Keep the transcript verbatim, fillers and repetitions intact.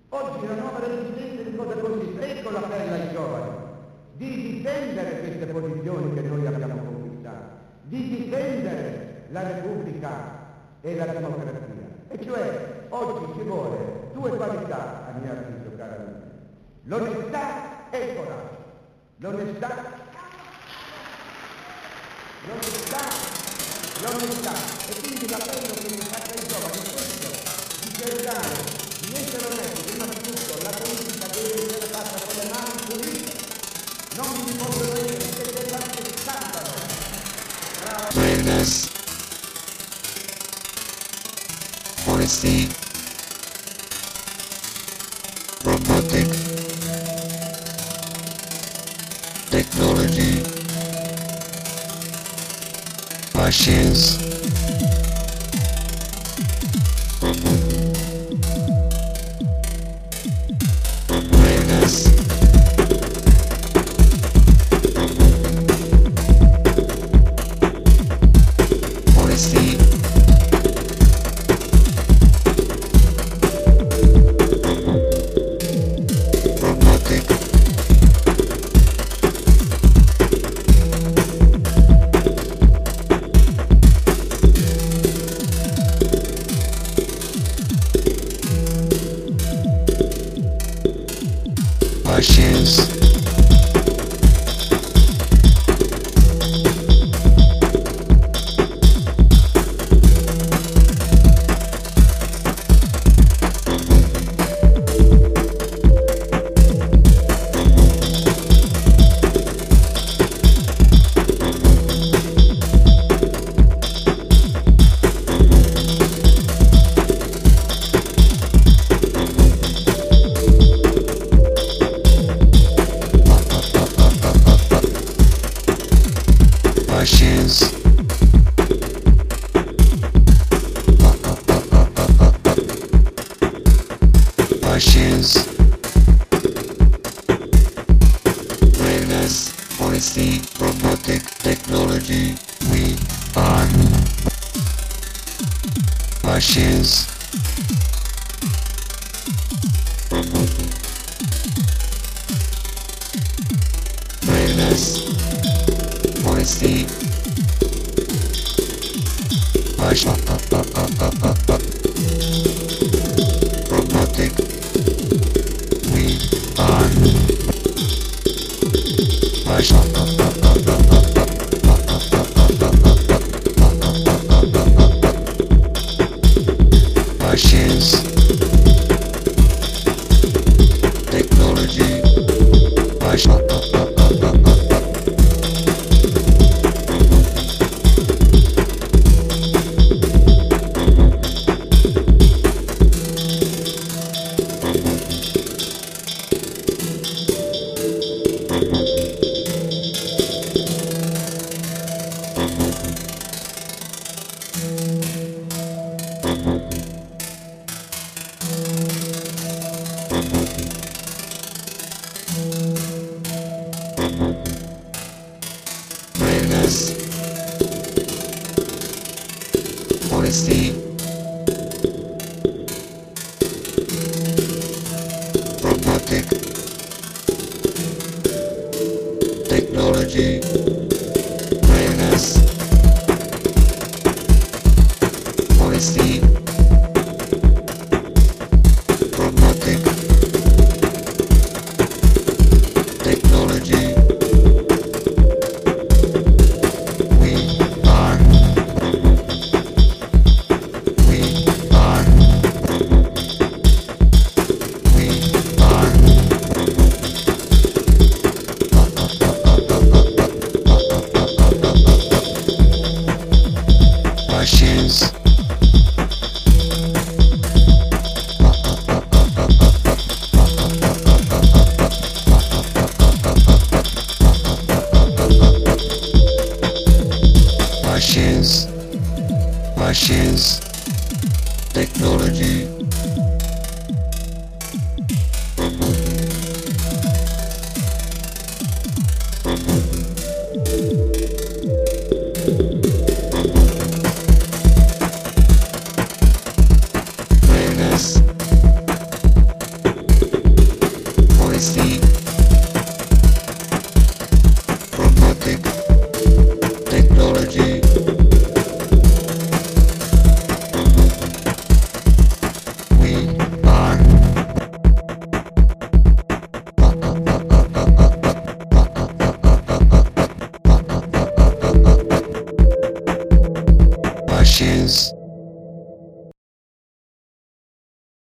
Oggi la nuova resistenza di cosa consiste? Ecco l'appello ai giovani, di difendere queste posizioni che noi abbiamo conquistato, di difendere la Repubblica e la democrazia. E cioè, oggi ci vuole due qualità, a mio avviso, caro amico. L'onestà e il coraggio. L'onestà, l'onestà, l'onestà. E quindi l'appello che mi faccio ai giovani è questo, di cercare di essere onesti. Prima di tutto, la politica deve essere fatta con le mani pulite. Non vi possono essere delle qualche scandalo. Fairness, honesty, robotic, technology, machines, fairness, honesty, robotic, machines, machines, machines, fairness, honesty, robotic, technology, we are machines, fairness, honesty, robotic, we are machines, technology, fairness, honesty, robotic, technology, fairness, honesty, robotic, technology, we are, we are, we are, Cheers.